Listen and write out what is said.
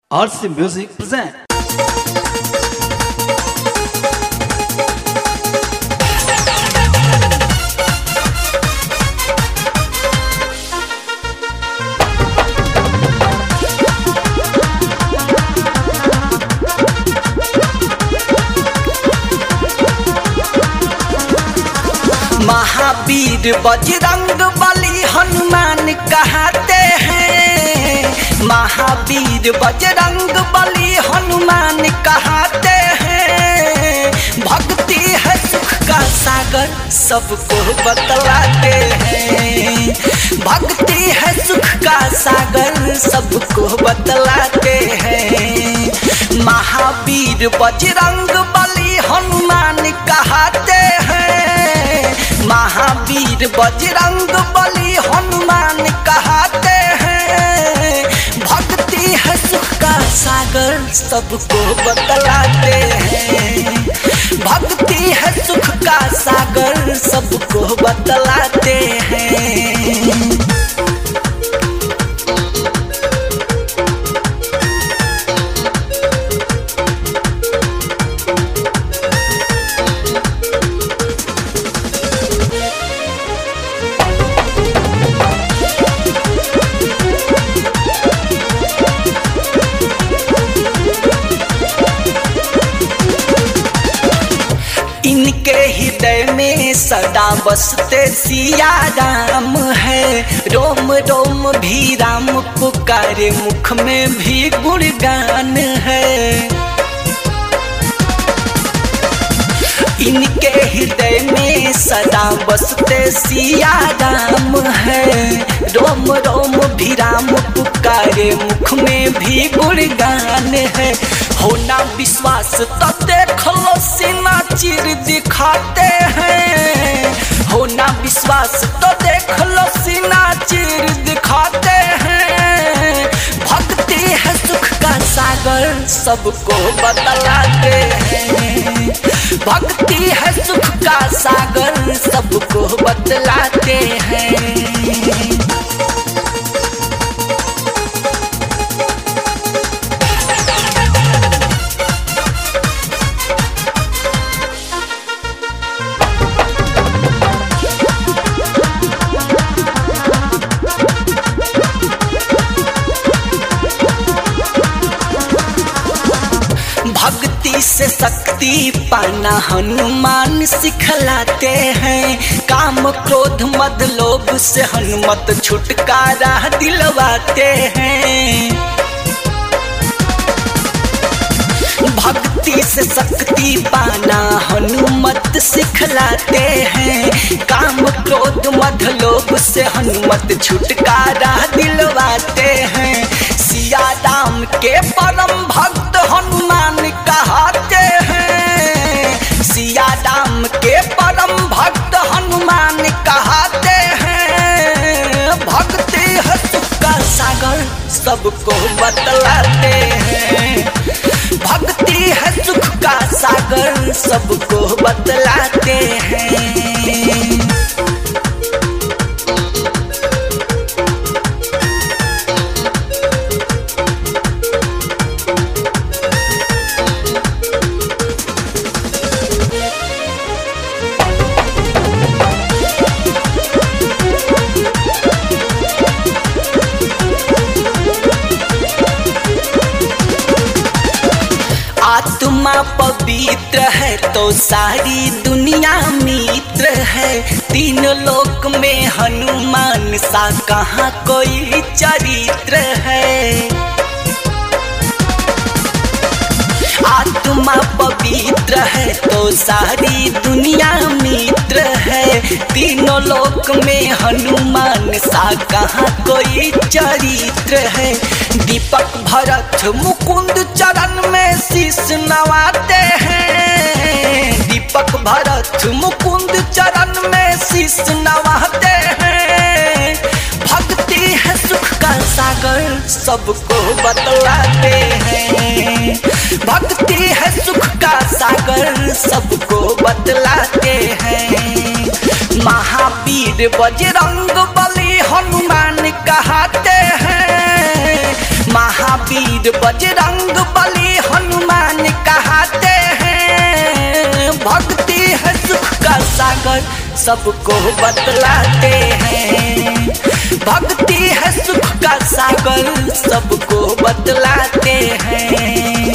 RC Music present. Mahavir Bajrang Bali Hanuman कहते हैं। महावीर बजरंग बली हनुमान कहते हैं। भक्ति है सुख का सागर सबको बतलाते हैं। भक्ति है सुख का सागर सबको बतलाते हैं। महावीर बजरंग बली हनुमान कहते हैं। महावीर बजरंग बली हनुमान कहते हैं। भक्ति है सुख का सागर सबको बतलाते हैं। भक्ति है सुख का सागर सबको बतलाते हैं। इनके हृदय में सदा बसते सिया राम है। रोम रोम भी राम पुकारे मुख में भी गुणगान है। इनके हृदय में सदा बसते सिया राम है। रोम रोम भी राम पुकारे मुख में भी गुणगान है। होना विश्वास तो देख लो सीना चीर दिखाते हैं। होना विश्वास तो देख लो सीना चीर दिखाते हैं। भक्ति है सुख का सागर सबको बतलाते हैं। भक्ति है सुख का सागर सबको बतलाते हैं। भक्ति से शक्ति पाना हनुमान सिखलाते हैं। काम क्रोध मद लोभ से हनुमत छुटकारा दिलवाते हैं। भक्ति से शक्ति पाना हनुमत सिखलाते हैं। काम क्रोध मद लोभ से हनुमत छुटकारा दिलवाते हैं। सिया राम के परम भक्त हनुमान कहते हैं। सिया राम के परम भक्त हनुमान कहते हैं। भक्ति है सुख का सागर सबको बतलाते हैं। भक्ति है सुख का सागर सबको बतलाते हैं। आत्मा पवित्र है तो सारी दुनिया मित्र है। तीन लोक में हनुमान सा कहाँ कोई चरित्र है। आत्मा पवित्र है तो सारी दुनिया मित्र है। तीनों लोक में हनुमान सा कहाँ कोई चरित्र है। दीपक भरत मुकुंद चरण में शीश नवाते हैं। दीपक भरत मुकुंद चरण में शीश नवाते हैं। भक्ति है सुख का सागर सबको बतलाते हैं। भक्ति है सुख का सागर सबको बतलाते हैं। महावीर बजरंग बली हनुमान कहते हैं। महावीर महावीर बजरंग बली हनुमान कहते हैं। भक्ति है सुख का सागर सबको बतलाते हैं। भक्ति है सुख का सागर सबको बतलाते हैं।